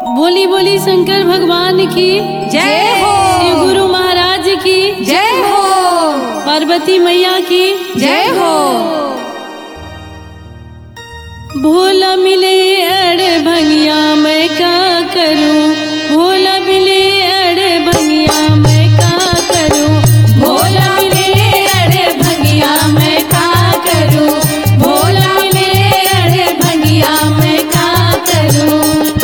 बोली बोली शंकर भगवान की जय हो। शिव गुरु महाराज की जय हो। पार्वती मैया की जय हो। भोला मिले अड़ भंगिया मैं का करूं, भोला मिले अड़ भंगिया मैं का करूं, भोला मिले अड़ भंगिया मैं का करूं, भोला मिले अड़ भंगिया मैं का करूं,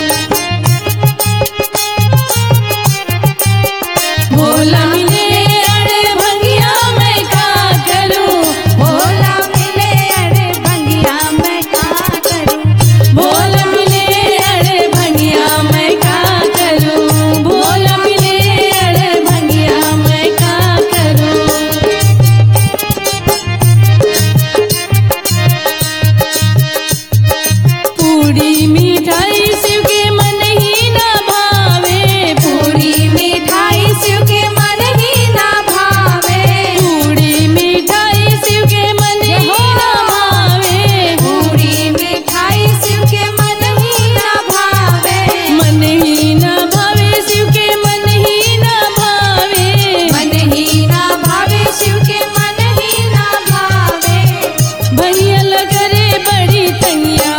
भोला मिले अड़ भंगिया मैं का करूं, भोला मिले अड़ भंगिया मैं का करूं, भोला मिले अड़ भंगिया मैं का करूं, भोला मिले अड़ भंगिया मैं का करूं, पूरी मिठाई शिव के मन ही ना भावे, पूरी मिठाई शिव के मन ही ना भावे, पूरी मिठाई शिव के मन ही ना भावे, पूरी मिठाई शिव के मन ही ना भावे, मन ही ना भावे शिव के मन ही ना भावे, मन ही ना भावे शिव के मन ही ना भावे, भैया करे बड़ी तंगिया